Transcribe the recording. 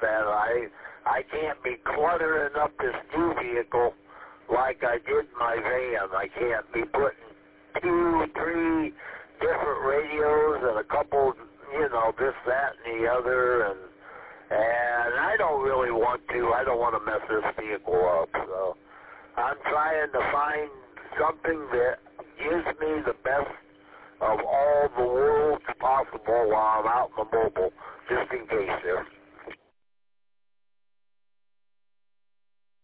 that. I can't be cluttering up this new vehicle like I did my van. I can't be putting 2, 3 different radios and a couple, this, that, and the other, and I don't really want to. I don't want to mess this vehicle up. So I'm trying to find something that